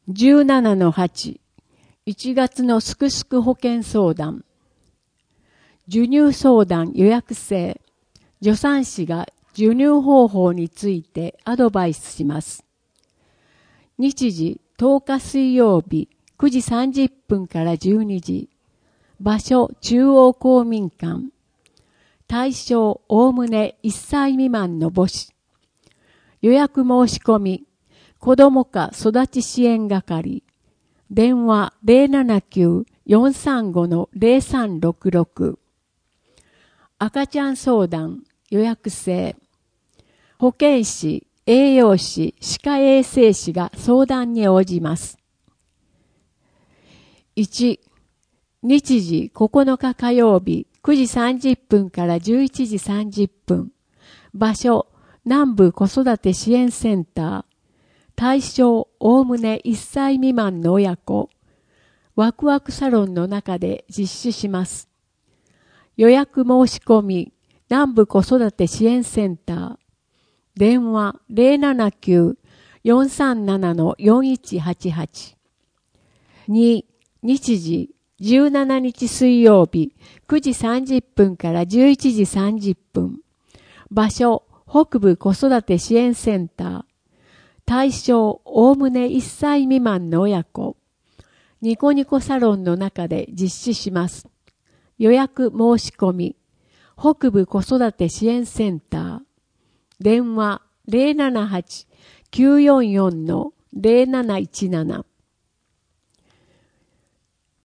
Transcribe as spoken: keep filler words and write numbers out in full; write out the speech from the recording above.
じゅうななのはち、いちがつのすくすく保険相談。授乳相談予約制。助産師が授乳方法についてアドバイスします。日時とおか水曜日くじさんじゅっぷんからじゅうにじ。場所中央公民館。対象おおむねいっさい未満の母子。予約申し込み。子ども科育ち支援係。電話 ゼロななきゅう よんさんご ゼロさんろくろく。赤ちゃん相談予約制。保健師、栄養士、歯科衛生士が相談に応じます。いち、日時ここのか火曜日くじさんじゅっぷんからじゅういちじさんじゅっぷん。場所南部子育て支援センター。対象おおむねいっさい未満の親子。ワクワクサロンの中で実施します。予約申し込み南部子育て支援センター。電話 ゼロななきゅう よんさんなな よんいちはちはち。に、日時じゅうしちにち水曜日くじさんじゅっぷんからじゅういちじさんじゅっぷん。場所北部子育て支援センター。対象おおむねいっさい未満の親子。ニコニコサロンの中で実施します。予約申し込み北部子育て支援センター。電話 ゼロななはち きゅうよんよん ゼロなないちなな。